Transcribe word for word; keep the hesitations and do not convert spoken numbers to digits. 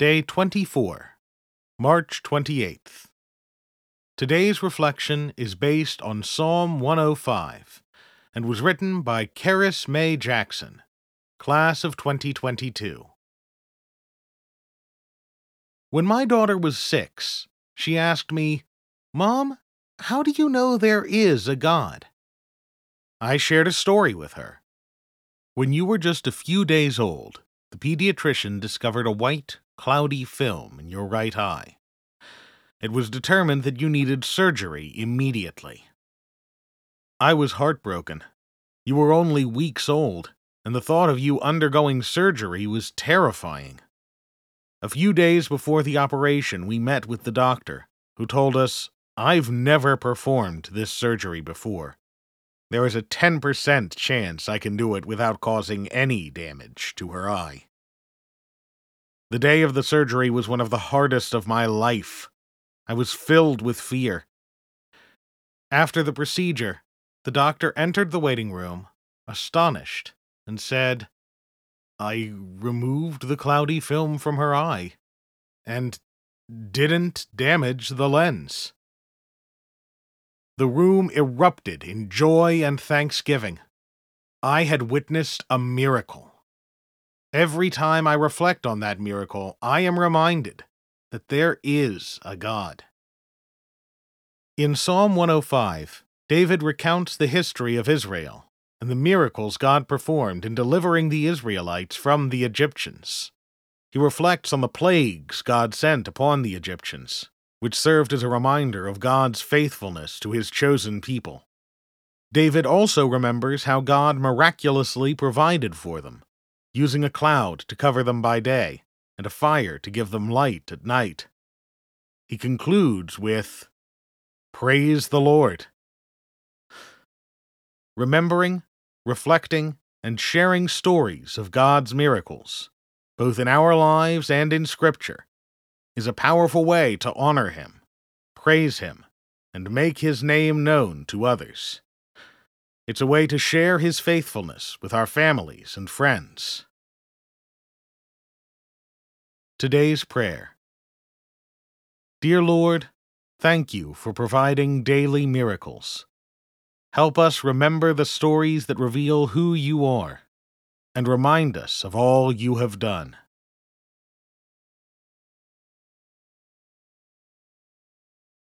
Day twenty-four, March twenty-eighth. Today's reflection is based on Psalm one oh five and was written by Karis May Jackson, class of twenty twenty-two. When my daughter was six, she asked me, "Mom, how do you know there is a God?" I shared a story with her. When you were just a few days old, the pediatrician discovered a white, cloudy film in your right eye. It was determined that you needed surgery immediately. I was heartbroken. You were only weeks old, and the thought of you undergoing surgery was terrifying. A few days before the operation, we met with the doctor, who told us, "I've never performed this surgery before. There is a ten percent chance I can do it without causing any damage to her eye." The day of the surgery was one of the hardest of my life. I was filled with fear. After the procedure, the doctor entered the waiting room, astonished, and said, "I removed the cloudy film from her eye, and didn't damage the lens." The room erupted in joy and thanksgiving. I had witnessed a miracle. Every time I reflect on that miracle, I am reminded that there is a God. In Psalm one oh five, David recounts the history of Israel and the miracles God performed in delivering the Israelites from the Egyptians. He reflects on the plagues God sent upon the Egyptians, which served as a reminder of God's faithfulness to his chosen people. David also remembers how God miraculously provided for them, using a cloud to cover them by day and a fire to give them light at night. He concludes with, "Praise the Lord." Remembering, reflecting, and sharing stories of God's miracles, both in our lives and in Scripture, is a powerful way to honor Him, praise Him, and make His name known to others. It's a way to share His faithfulness with our families and friends. Today's prayer. Dear Lord, thank you for providing daily miracles. Help us remember the stories that reveal who you are, and remind us of all you have done.